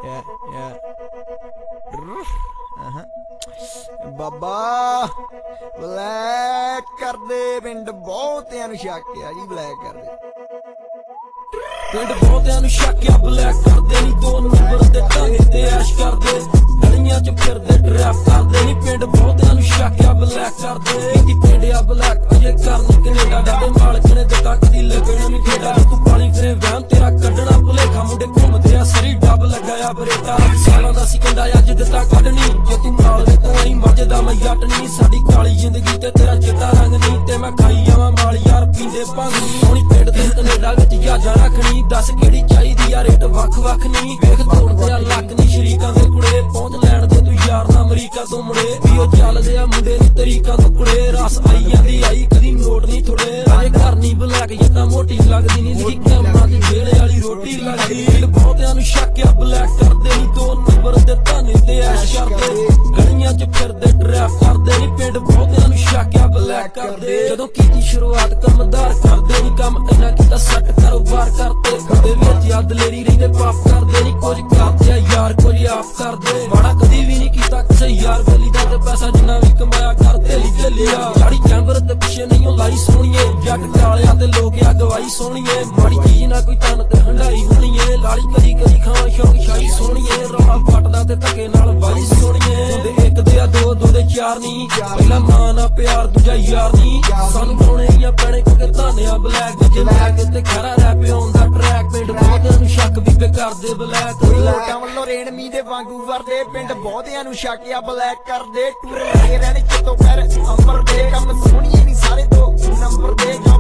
baa baa black कर दे पिंड बहुतियां नूं शक आ जी ब्लैक कर दे पिंड बहुतियां नूं शक आ ब्लैक कर दे नी दो नंबर दे ढंग ते ऐश कर दे गलियां च फिरदे ड्रैप कर दे नी पिंड बहुतियां नूं शक आ ब्लैक कर दे नी पिंड आ ब्लैक अजे करनी कनेडा डाडे मालक ने दिता कदी लगना नी ठेडा तू पाली फिरे वहम तेरा कड्डना भुलेखा मुंडे घुमदे आ सरी डब लगाया बरेटा सालां दा सिकंडा अज दिता कड्डनी जे तू नाल दे तूं आई मजदा मैं जट नी साडी काली जिंदगी ते तेरा चिट्टा रंग नी ते मैं खाई जावां माल यार पींदे भंग नी सोहणी पिंड ते कनेडा विच जहाजां रखनी दस केड़ी चाहीदी आ रेट वख वख नी वेख तोड़दे आ लक नी शरीकां दे कुड़े पहुंच लैण दे तू यार ना अमरीका तो मुड़े भी ओ चलदे आ मुंडे नी तरीकां तो कुड़े रस आई जांदी आई कदी नोट नी थोड़े अजे घर नी ब्लैक जिद्दां मोटी लगदी नी ली कैमरा ते जेड़े वाली रोटी लगदी बहुतियां नूं शक आ ब्लैक करदे नी दो नंबर दे ताने ते ऐश करदे गलियां च फिरदे ड्रैप करदे नी पिंड बहुतियां नूं शक आ ब्लैक करदे जदों कीती शुरुआत कमदार करदे नी कम इन्ना कीता सट कारोबार करदे कदे विच आ दलेरी रहिंदे पाप करदे नी कुछ करदे आ यार कुछ आप करदे बड़ा कदी भी नी कीता किसे यार बेली दा ते पैसा जिन्ना भी कमाया करदे ली लिया साड़ी कैंबर ते पिछे नहीं लाई सोहणीए जट कालियां ते लोग आ गवाई सोहणीए माड़ी चीज ना कोई तन ते हंडाई होणीए लाड़ी कदी कदी खावां शौक शाही सोहणीए रौला पटदा ते धक्के नाल वाली सोहणीए दे एक दे आ दो दो दे चार नी पहला मां ना प्यार दूजा यार नी सानू पाउणे या पैणे क्योंकि ताने आ ब्लैक जे लैक ते खरा रैप आउंदा ट्रैक पिंड बहुतियां नूं शक भी बेकार दे ब्लैक लोटां वल्लों रेण मी दे वांगू वरदे पिंड बहुतियां नूं शक आ ब्लैक कर दे टूर लगे रहणे चित्तों पैर अंबर दे कम सोहणीए नी सारे दो नंबर दे